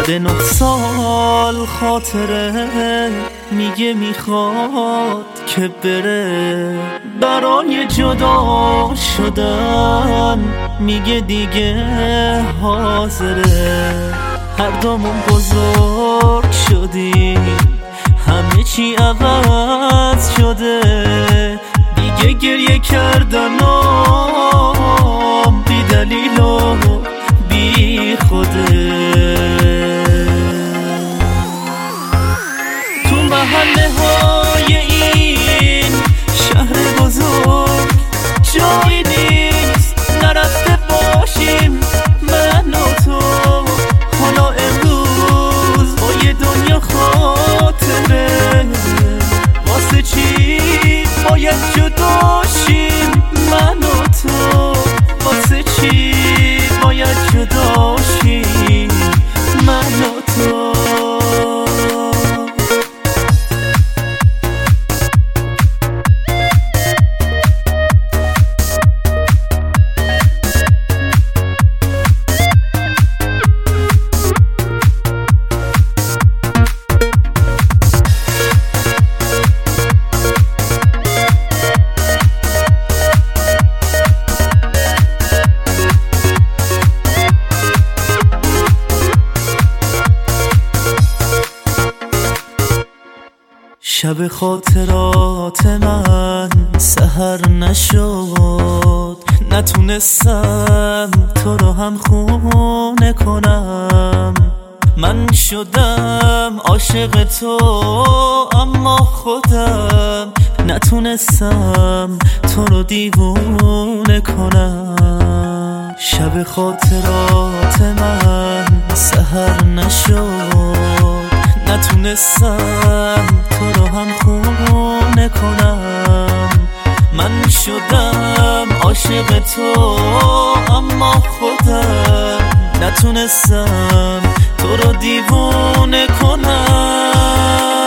بعد 9 سال خاطره میگه میخواد که بره، برای جدا شدن میگه دیگه حاضره. هر دومون بزرگ شدیم، همه چی عوض شده، دیگه گریه کردنم بی دلیل و بی خوده. تو محله های این شهر بزرگ جایی نیست نرفته باشیم من و تو. حالا امروز با یه دنیا خاطره، واسه چی باید جدا شیم من و تو؟ واسه چی باید جدا شیم من و تو؟ شب خاطرات من سحر نشد، نتونستم تو رو هم خونه کنم. من شدم عاشق تو اما خودم نتونستم تو رو دیوونه کنم. شب خاطرات من سحر نشد، نتونستم تو رو هم خونه کنم. من شدم عاشق تو اما خودم نتونستم تو رو دیوونه کنم.